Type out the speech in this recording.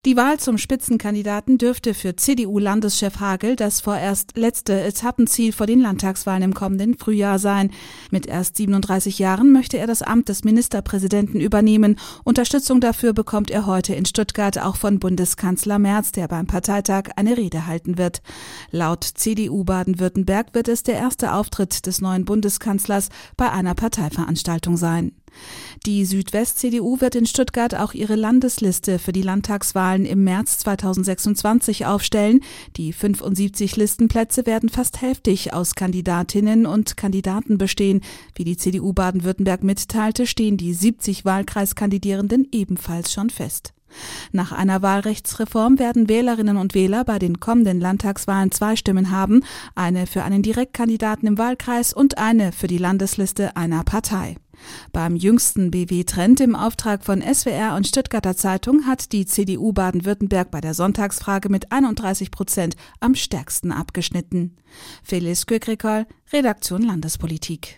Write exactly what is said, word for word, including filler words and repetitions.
Die Wahl zum Spitzenkandidaten dürfte für C D U-Landeschef Hagel das vorerst letzte Etappenziel vor den Landtagswahlen im kommenden Frühjahr sein. Mit erst siebenunddreißig Jahren möchte er das Amt des Ministerpräsidenten übernehmen. Unterstützung dafür bekommt er heute in Stuttgart auch von Bundeskanzler Merz, der beim Parteitag eine Rede halten wird. Laut C D U Baden-Württemberg wird es der erste Auftritt des neuen Bundeskanzlers bei einer Parteiveranstaltung sein. Die Südwest-C D U wird in Stuttgart auch ihre Landesliste für die Landtagswahlen im März zweitausendsechsundzwanzig aufstellen. Die fünfundsiebzig Listenplätze werden fast hälftig aus Kandidatinnen und Kandidaten bestehen. Wie die C D U Baden-Württemberg mitteilte, stehen die siebzig Wahlkreiskandidierenden ebenfalls schon fest. Nach einer Wahlrechtsreform werden Wählerinnen und Wähler bei den kommenden Landtagswahlen zwei Stimmen haben, eine für einen Direktkandidaten im Wahlkreis und eine für die Landesliste einer Partei. Beim jüngsten B W-Trend im Auftrag von S W R und Stuttgarter Zeitung hat die C D U Baden-Württemberg bei der Sonntagsfrage mit einunddreißig Prozent am stärksten abgeschnitten. Felice Kökrikol, Redaktion Landespolitik.